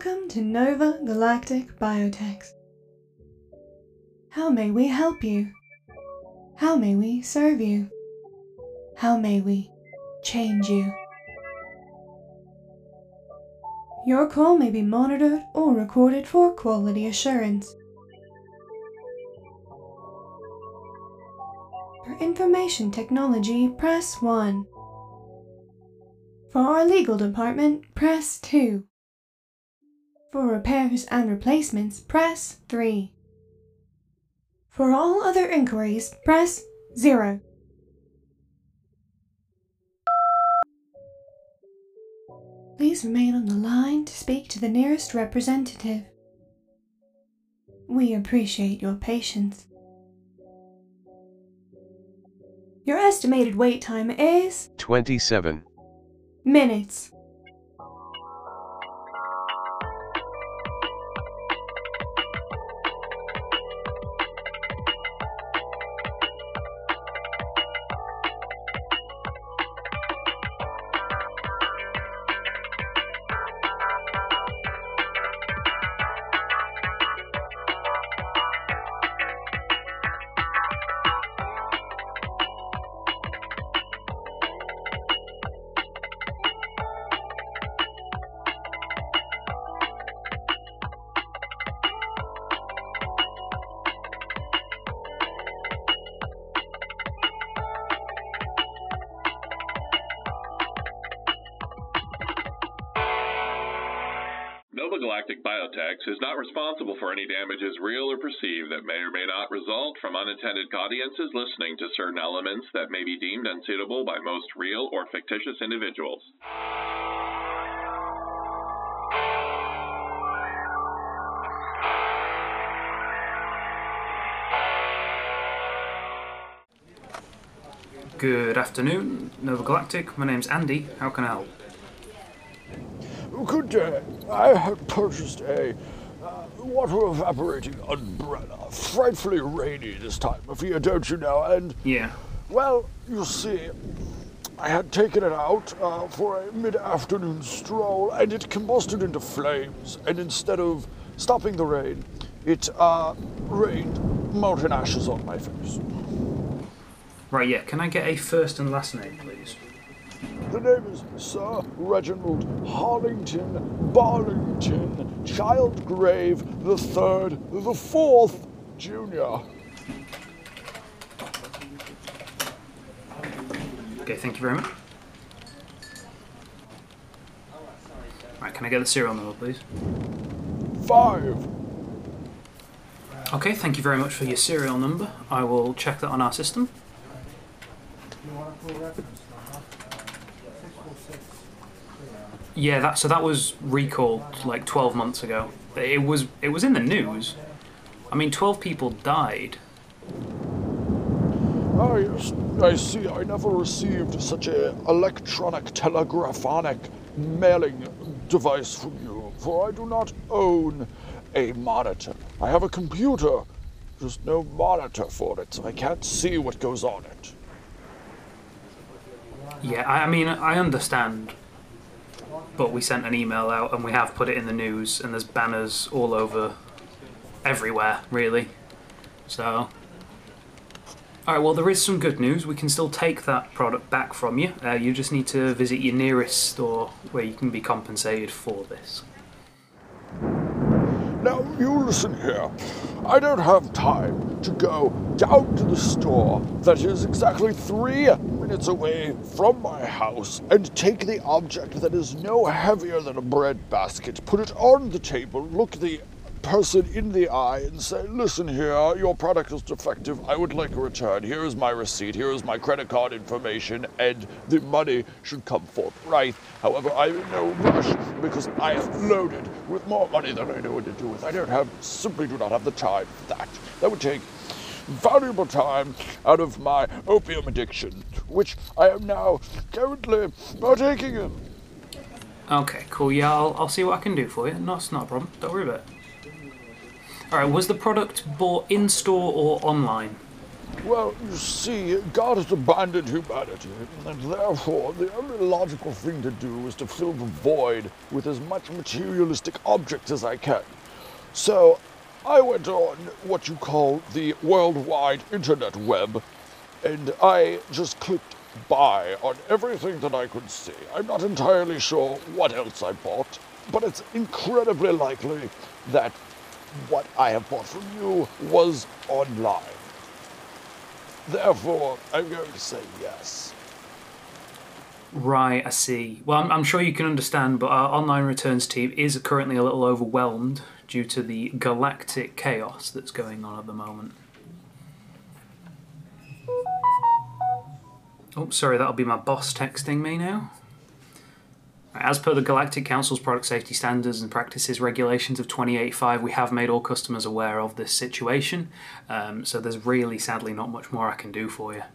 Welcome to Nova Galactic Biotech. How may we help you? How may we serve you? How may we change you? Your call may be monitored or recorded for quality assurance. For information technology, press 1. For our legal department, press 2. For repairs and replacements, press 3. For all other inquiries, press 0. Please remain on the line to speak to the nearest representative. We appreciate your patience. Your estimated wait time is 27 minutes. Nova Galactic Biotech is not responsible for any damages, real or perceived, that may or may not result from unintended audiences listening to certain elements that may be deemed unsuitable by most real or fictitious individuals. Good afternoon, Nova Galactic. My name's Andy. How can I help? Good day. I have purchased a water evaporating umbrella. Frightfully rainy this time of year, don't you know? And, Yeah. well, you see, I had taken it out for a mid-afternoon stroll, and it combusted into flames. And instead of stopping the rain, it rained molten ashes on my face. Right, yeah. Can I get a first and last name, please? The name is Sir Reginald Harlington Barlington Childgrave the Third, the Fourth, Junior. Okay, thank you very much. Right, can I get the serial number, please? 5. Okay, thank you very much for your serial number. I will check that on our system. Yeah, that was recalled like 12 months ago. It was in the news. I mean, 12 people died. Oh, yes, I see. I never received such a electronic telegraphonic mailing device from you, for I do not own a monitor. I have a computer, just no monitor for it, so I can't see what goes on it. Yeah, I mean, I understand. But we sent an email out and we have put it in the news, and there's banners all over, everywhere, really. So, alright, well, there is some good news. We can still take that product back from you. You just need to visit your nearest store where you can be compensated for this. Now, you listen here. I don't have time to go down to the store that is exactly 3 minutes away from my house and take the object that is no heavier than a bread basket, put it on the table, look the person in the eye and say, listen here, your product is defective, I would like a return, here is my receipt, here is my credit card information, and the money should come forthright. However, I'm in no rush because I am loaded with more money than I know what to do with. Simply do not have the time for that. That would take valuable time out of my opium addiction, which I am now currently partaking in. Okay, cool. Yeah, I'll see what I can do for you. No, it's not a problem. Don't worry about it. Alright, was the product bought in-store or online? Well, you see, God has abandoned humanity, and therefore the only logical thing to do is to fill the void with as much materialistic objects as I can. So, I went on what you call the worldwide internet web, and I just clicked buy on everything that I could see. I'm not entirely sure what else I bought, but it's incredibly likely that what I have bought from you was online. Therefore, I'm going to say yes. Right, I see. Well, I'm sure you can understand, but our online returns team is currently a little overwhelmed due to the galactic chaos that's going on at the moment. Oh, sorry, that'll be my boss texting me now. As per the Galactic Council's Product Safety Standards and Practices Regulations of 2085, we have made all customers aware of this situation, so there's really, sadly, not much more I can do for you.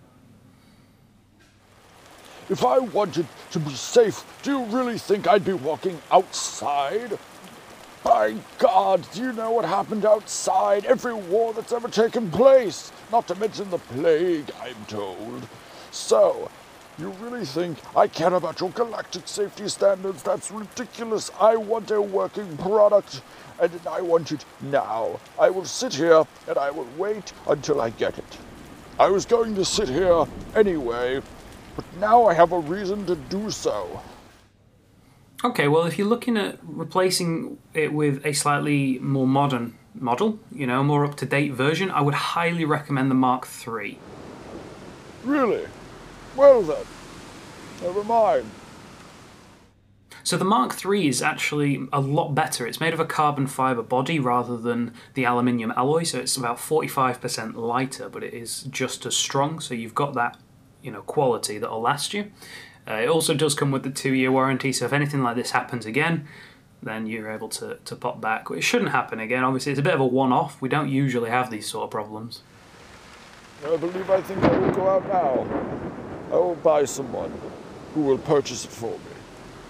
If I wanted to be safe, do you really think I'd be walking outside? By God, do you know what happened outside? Every war that's ever taken place, not to mention the plague, I'm told. So, you really think I care about your galactic safety standards? That's ridiculous. I want a working product, and I want it now. I will sit here, and I will wait until I get it. I was going to sit here anyway, but now I have a reason to do so. Okay, well, if you're looking at replacing it with a slightly more modern model, more up-to-date version, I would highly recommend the Mark III. Really? Well then, never mind. So the Mark III is actually a lot better. It's made of a carbon fibre body rather than the aluminium alloy, so it's about 45% lighter, but it is just as strong, so you've got that, quality that'll last you. It also does come with the 2-year warranty, so if anything like this happens again, then you're able to pop back. It shouldn't happen again, obviously. It's a bit of a one-off. We don't usually have these sort of problems. I think I will go out now. I will buy someone who will purchase it for me.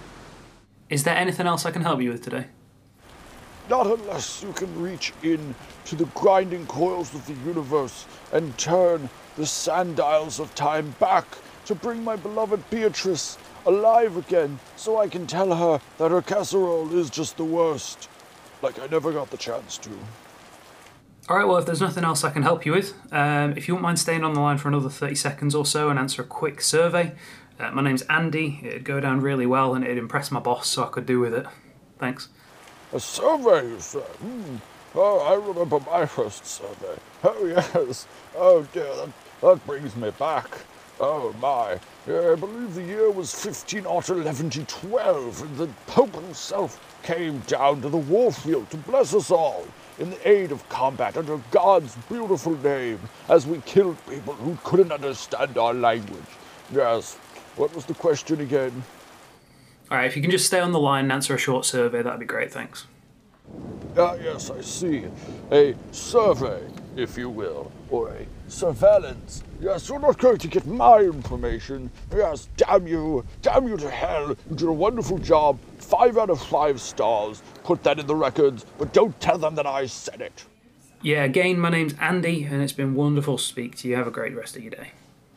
Is there anything else I can help you with today? Not unless you can reach in to the grinding coils of the universe and turn the sundials of time back to bring my beloved Beatrice alive again, so I can tell her that her casserole is just the worst, like I never got the chance to. Alright, well, if there's nothing else I can help you with, if you wouldn't mind staying on the line for another 30 seconds or so and answer a quick survey. My name's Andy. It'd go down really well and it'd impress my boss, so I could do with it. Thanks. A survey, you said? Oh, I remember my first survey. Oh, yes. Oh, dear, that brings me back. Oh, my. Yeah, I believe the year was 1511-12, and the Pope himself came down to the warfield to bless us all in the aid of combat under God's beautiful name, as we killed people who couldn't understand our language. Yes. What was the question again? Alright, if you can just stay on the line and answer a short survey, that'd be great, thanks. Yes, I see. A survey, if you will, or a surveillance. Yes, you're not going to get my information. Yes, damn you to hell. You did a wonderful job. 5 out of 5 stars. Put that in the records, but don't tell them that I said it. Yeah, again, my name's Andy, and it's been wonderful to speak to you. Have a great rest of your day.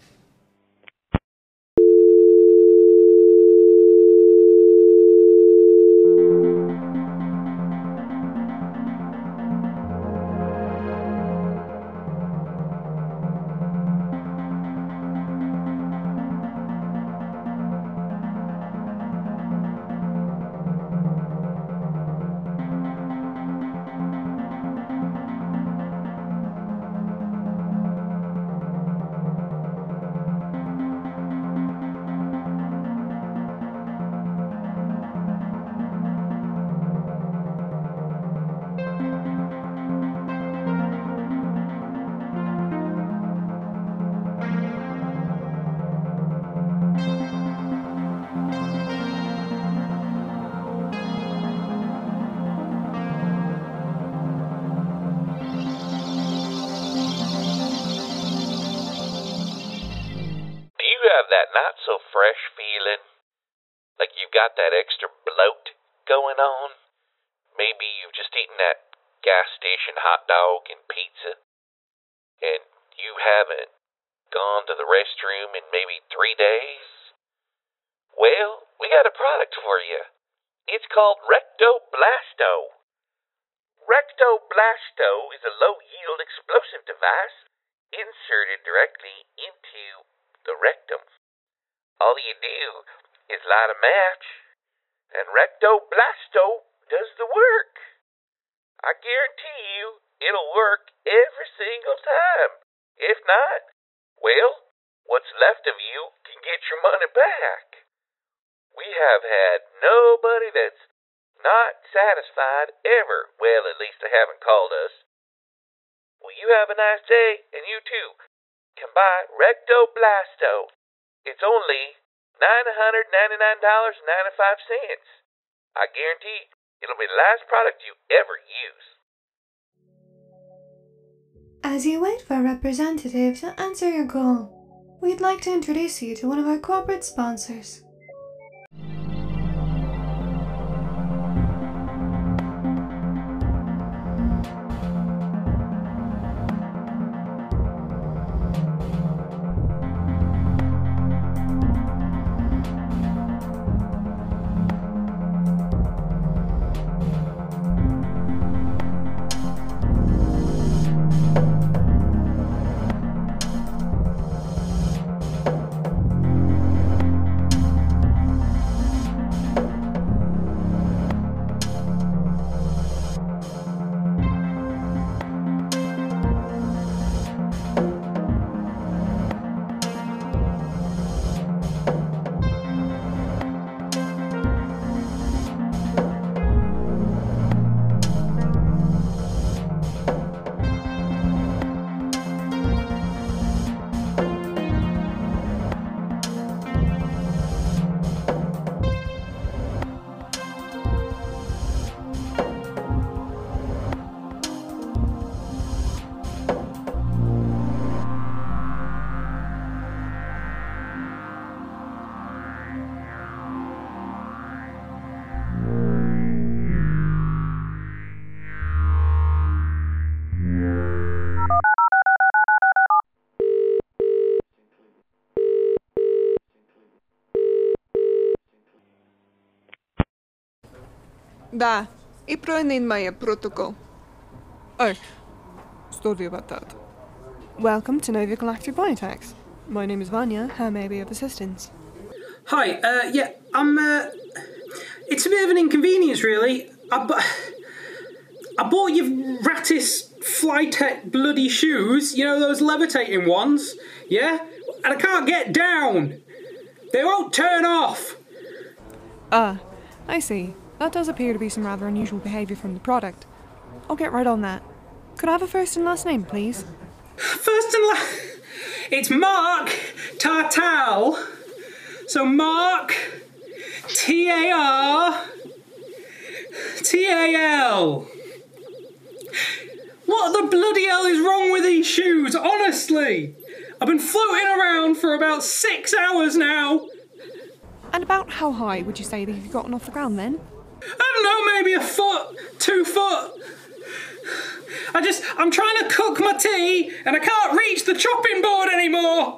That not so fresh feeling, like you've got that extra bloat going on. Maybe you've just eaten that gas station hot dog and pizza, and you haven't gone to the restroom in maybe 3 days? Well, we got a product for you. It's called Recto-Blasto. Recto-Blasto is a low-yield explosive device inserted directly into the rectum. All you do is light a match, and Recto-Blasto does the work. I guarantee you it'll work every single time. If not, well, what's left of you can get your money back. We have had nobody that's not satisfied ever. Well, at least they haven't called us. Well, you have a nice day, and you too can buy Recto-Blasto. It's only $999.95. I guarantee it'll be the last product you ever use. As you wait for a representative to answer your call, we'd like to introduce you to one of our corporate sponsors. Da, и проверен моя протокол. Oh, sorry about that. Welcome to Nova Galactic Biotex. My name is Vanya. How may I be of assistance? Hi, I'm, it's a bit of an inconvenience, really. I bought your Ratis Flytech bloody shoes, you know, those levitating ones, yeah? And I can't get down. They won't turn off. Ah, I see. That does appear to be some rather unusual behaviour from the product. I'll get right on that. Could I have a first and last name, please? First and last... It's Mark Tartal. So Mark T-A-R-T-A-L. What the bloody hell is wrong with these shoes, honestly? I've been floating around for about 6 hours now. And about how high would you say that you've gotten off the ground then? I don't know, maybe 1 foot, 2 foot. I'm trying to cook my tea and I can't reach the chopping board anymore.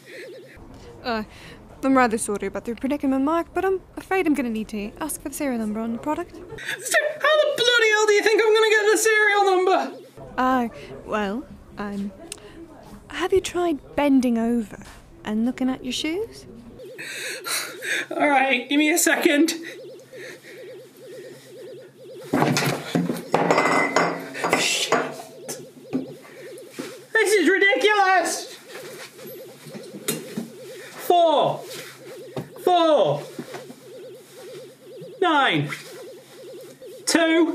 I'm rather sorry about the predicament, Mark, but I'm afraid I'm going to need to ask for the serial number on the product. How the bloody hell do you think I'm going to get the serial number? Have you tried bending over and looking at your shoes? Alright, give me a second. This is ridiculous! 4, 9, 2,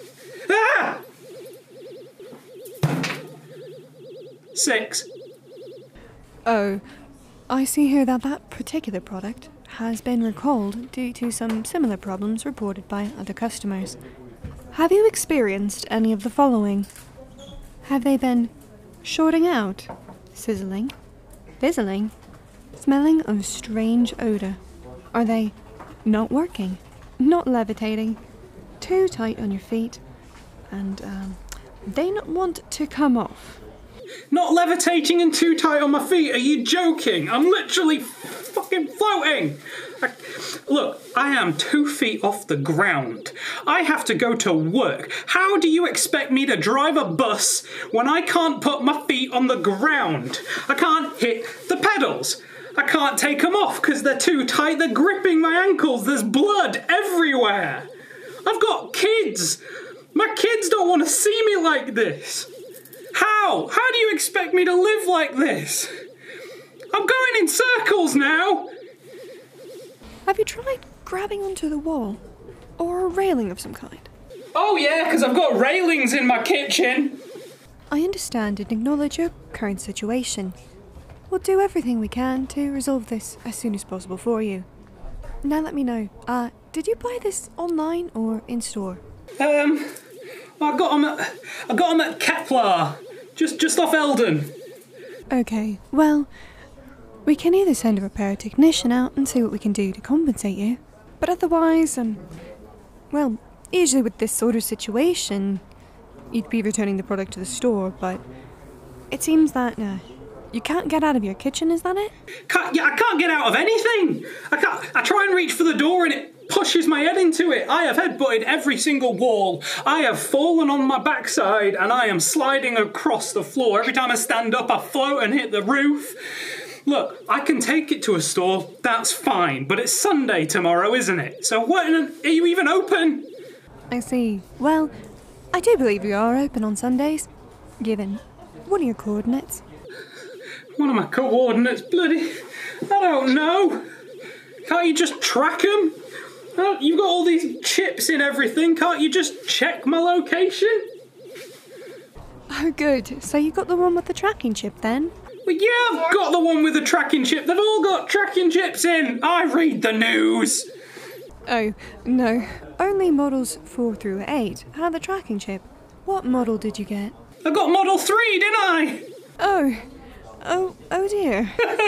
6. Oh, I see here that particular product has been recalled due to some similar problems reported by other customers. Have you experienced any of the following? Have they been shorting out, sizzling, fizzling, smelling of a strange odour? Are they not working, not levitating, too tight on your feet, and they not want to come off? Not levitating and too tight on my feet. Are you joking? I'm literally fucking floating. Look, I am 2 feet off the ground. I have to go to work. How do you expect me to drive a bus when I can't put my feet on the ground? I can't hit the pedals. I can't take them off because they're too tight. They're gripping my ankles. There's blood everywhere. I've got kids. My kids don't want to see me like this. How? How do you expect me to live like this? I'm going in circles now. Have you tried grabbing onto the wall? Or a railing of some kind? Oh yeah, because I've got railings in my kitchen. I understand and acknowledge your current situation. We'll do everything we can to resolve this as soon as possible for you. Now let me know, did you buy this online or in store? I got them at Kepler, just off Eldon. Okay, well, we can either send a repair technician out and see what we can do to compensate you, but otherwise, well, usually with this sort of situation, you'd be returning the product to the store, but it seems that, you can't get out of your kitchen, is that it? I can't get out of anything. I try and reach for the door and it pushes my head into it. I have headbutted every single wall. I have fallen on my backside and I am sliding across the floor. Every time I stand up, I float and hit the roof. Look, I can take it to a store, that's fine, but it's Sunday tomorrow, isn't it? So are you even open? I see. Well, I do believe we are open on Sundays. Given, what are your coordinates? What are my coordinates? Bloody, I don't know. Can't you just track them? You've got all these chips in everything. Can't you just check my location? Oh, good. So you got the one with the tracking chip then? Well, yeah, I've got the one with the tracking chip. They've all got tracking chips in. I read the news. Oh, no. Only models 4 through 8 had the tracking chip. What model did you get? I got Model 3, didn't I? Oh dear.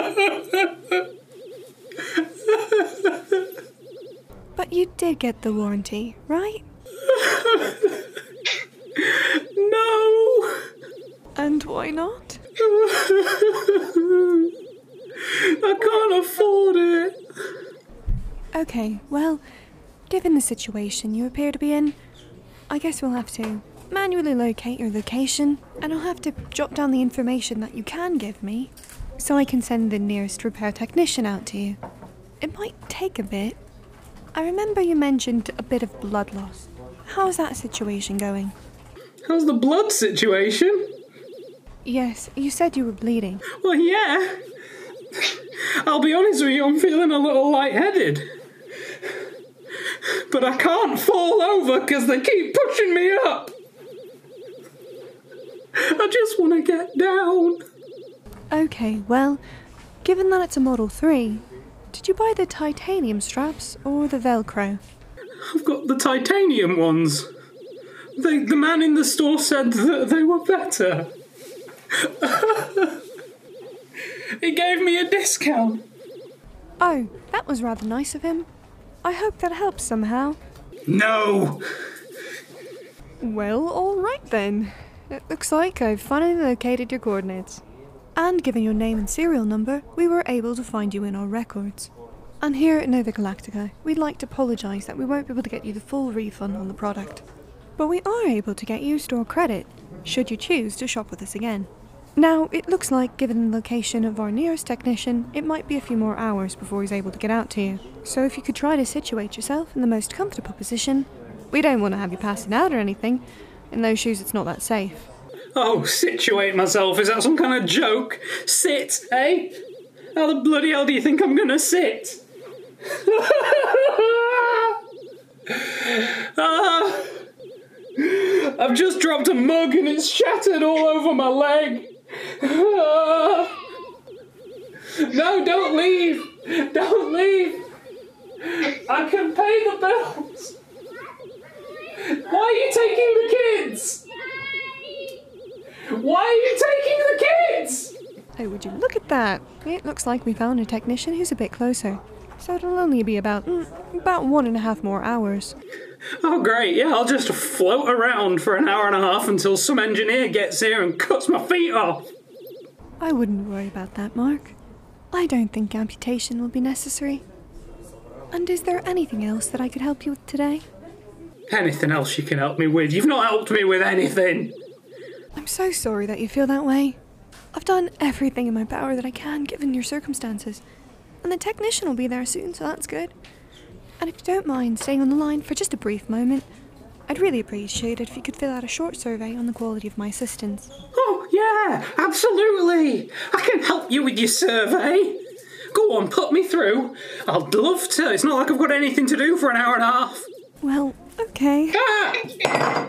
But you did get the warranty, right? No. And why not? I can't afford it. Okay, well, given the situation you appear to be in, I guess we'll have to manually locate your location, and I'll have to jot down the information that you can give me, so I can send the nearest repair technician out to you. It might take a bit. I remember you mentioned a bit of blood loss. How's that situation going? How's the blood situation? Yes, you said you were bleeding. Well, yeah. I'll be honest with you, I'm feeling a little lightheaded. But I can't fall over because they keep pushing me up. I just want to get down. Okay, well, given that it's a Model 3, did you buy the titanium straps or the Velcro? I've got the titanium ones. The man in the store said that they were better. He gave me a discount. Oh, that was rather nice of him. I hope that helps somehow. No! Well, alright then. It looks like I've finally located your coordinates. And given your name and serial number, we were able to find you in our records. And here at Nova Galactica, we'd like to apologise that we won't be able to get you the full refund on the product. But we are able to get you store credit, should you choose to shop with us again. Now, it looks like, given the location of our nearest technician, it might be a few more hours before he's able to get out to you. So if you could try to situate yourself in the most comfortable position, we don't want to have you passing out or anything. In those shoes, it's not that safe. Oh, situate myself, is that some kind of joke? Sit, eh? How the bloody hell do you think I'm gonna sit? I've just dropped a mug and it's shattered all over my leg. No, don't leave! Don't leave! I can pay the bills! Why are you taking the kids? Why are you taking the kids? Oh, would you look at that? It looks like we found a technician who's a bit closer. So it'll only be about 1.5 more hours. Oh, great, yeah, I'll just float around for an hour and a half until some engineer gets here and cuts my feet off. I wouldn't worry about that, Mark. I don't think amputation will be necessary. And is there anything else that I could help you with today? Anything else you can help me with? You've not helped me with anything. I'm so sorry that you feel that way. I've done everything in my power that I can given your circumstances. And the technician will be there soon, so that's good. And if you don't mind staying on the line for just a brief moment, I'd really appreciate it if you could fill out a short survey on the quality of my assistance. Oh, yeah, absolutely. I can help you with your survey. Go on, put me through. I'd love to. It's not like I've got anything to do for an hour and a half. Well, okay. Ah!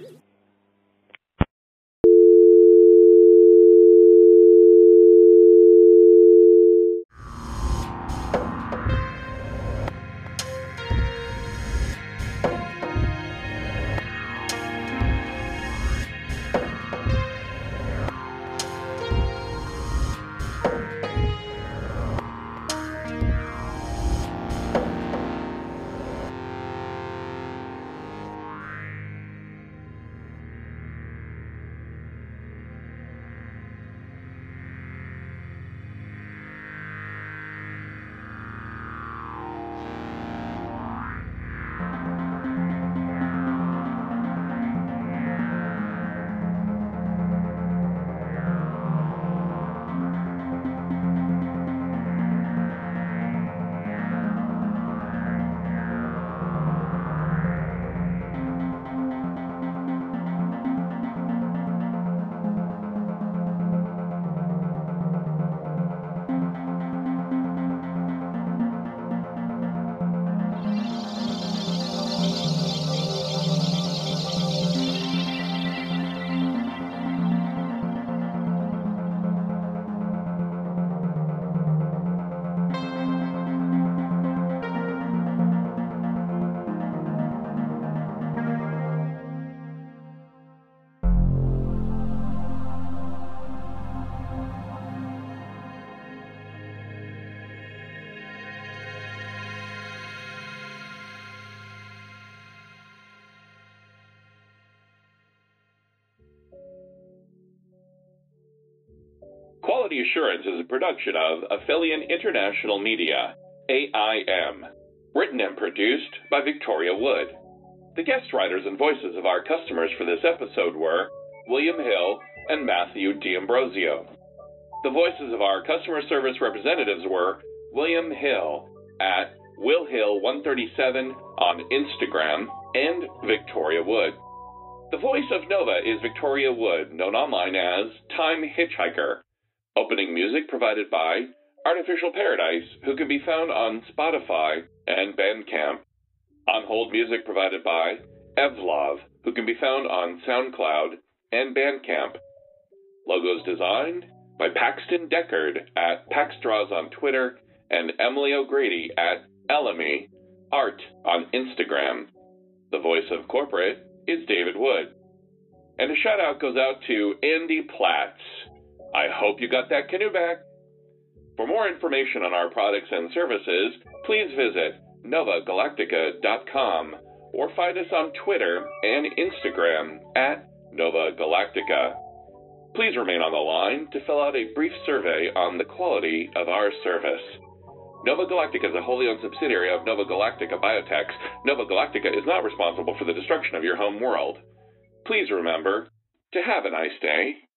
Quality Assurance is a production of Aphelion International Media, AIM. Written and produced by Victoria Wood. The guest writers and voices of our customers for this episode were William Hill and Matthew D'Ambrosio. The voices of our customer service representatives were William Hill at WillHill137 on Instagram and Victoria Wood. The voice of Nova is Victoria Wood, known online as Time Hitchhiker. Opening music provided by Artificial Paradise, who can be found on Spotify and Bandcamp. On-hold music provided by Evlov, who can be found on SoundCloud and Bandcamp. Logos designed by Paxton Deckard at PaxDraws on Twitter and Emily O'Grady at Elamy Art on Instagram. The voice of corporate is David Wood. And a shout out goes out to Andy Platts. I hope you got that canoe back. For more information on our products and services, please visit NovaGalactica.com or find us on Twitter and Instagram at Nova Galactica. Please remain on the line to fill out a brief survey on the quality of our service. Nova Galactica is a wholly owned subsidiary of Nova Galactica Biotech. Nova Galactica is not responsible for the destruction of your home world. Please remember to have a nice day.